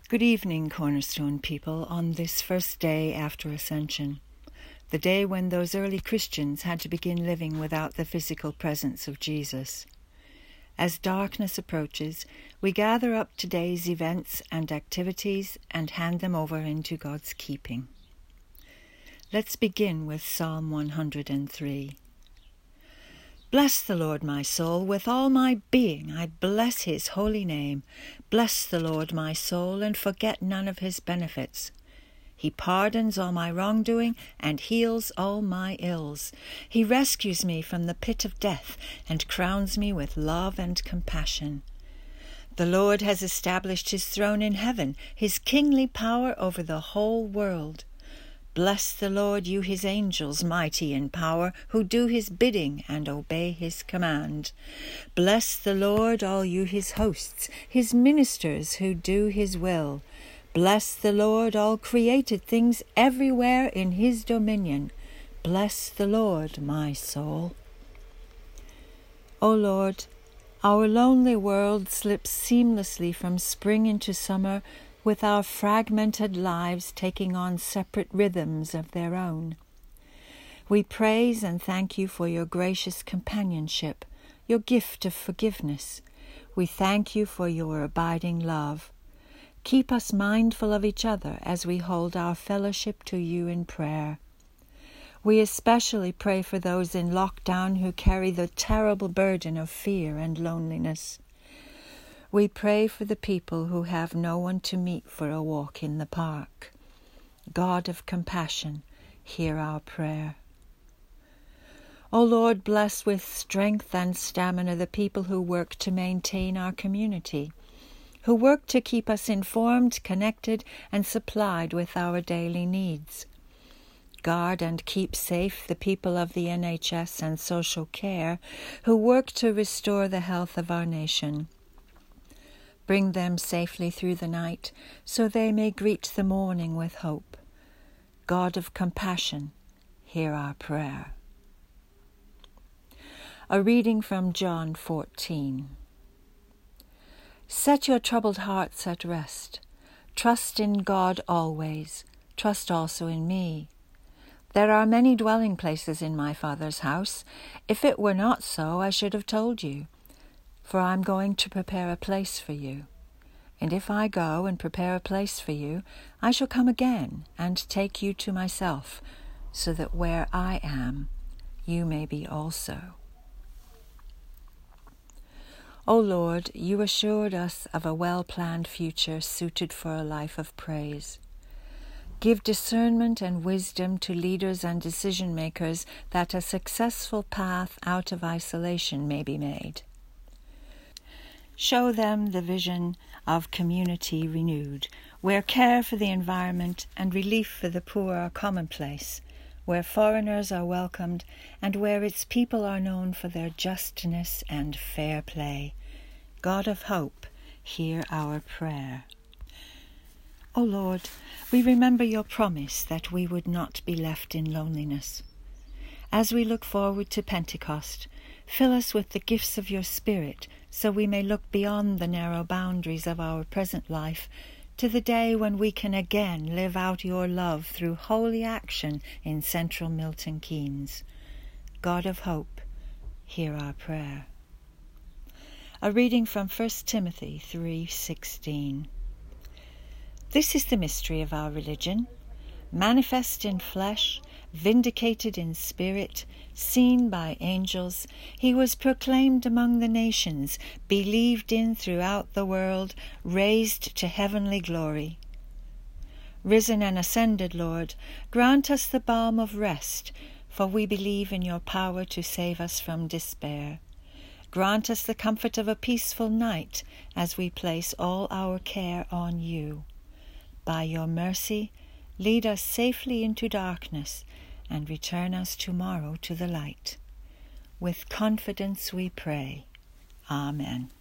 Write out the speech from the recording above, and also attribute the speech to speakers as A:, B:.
A: Good evening, Cornerstone people, on this first day after Ascension, the day when those early Christians had to begin living without the physical presence of Jesus. As darkness approaches, we gather up today's events and activities and hand them over into God's keeping. Let's begin with Psalm 103. Bless the Lord, my soul, with all my being. I bless his holy name. Bless the Lord, my soul, and forget none of his benefits. He pardons all my wrongdoing and heals all my ills. He rescues me from the pit of death and crowns me with love and compassion. The Lord has established his throne in heaven, his kingly power over the whole world. Bless the Lord, you his angels, mighty in power, who do his bidding and obey his command. Bless the Lord, all you his hosts, his ministers who do his will. Bless the Lord, all created things everywhere in his dominion. Bless the Lord, my soul. O Lord, our lonely world slips seamlessly from spring into summer, with our fragmented lives taking on separate rhythms of their own. We praise and thank you for your gracious companionship, your gift of forgiveness. We thank you for your abiding love. Keep us mindful of each other as we hold our fellowship to you in prayer. We especially pray for those in lockdown who carry the terrible burden of fear and loneliness. We pray for the people who have no one to meet for a walk in the park. God of compassion, hear our prayer. O Lord, bless with strength and stamina the people who work to maintain our community, who work to keep us informed, connected, and supplied with our daily needs. Guard and keep safe the people of the NHS and social care who work to restore the health of our nation. Bring them safely through the night, so they may greet the morning with hope. God of compassion, hear our prayer. A reading from John 14. Set your troubled hearts at rest. Trust in God always. Trust also in me. There are many dwelling places in my Father's house. If it were not so, I should have told you. For I am going to prepare a place for you. And if I go and prepare a place for you, I shall come again and take you to myself, so that where I am, you may be also. O Lord, you assured us of a well-planned future suited for a life of praise. Give discernment and wisdom to leaders and decision-makers that a successful path out of isolation may be made. Show them the vision of community renewed, where care for the environment and relief for the poor are commonplace, where foreigners are welcomed, and where its people are known for their justness and fair play. God of hope, hear our prayer. O Lord, we remember your promise that we would not be left in loneliness. As we look forward to Pentecost, fill us with the gifts of your Spirit, so we may look beyond the narrow boundaries of our present life to the day when we can again live out your love through holy action in central Milton Keynes. God of hope, hear our prayer. A reading from 1 Timothy 3:16. This is the mystery of our religion, manifest in flesh, vindicated in spirit, seen by angels. He was proclaimed among the nations, believed in throughout the world, raised to heavenly glory. Risen and ascended, Lord, grant us the balm of rest, for we believe in your power to save us from despair. Grant us the comfort of a peaceful night as we place all our care on you. By your mercy, lead us safely into darkness and return us tomorrow to the light. With confidence we pray. Amen.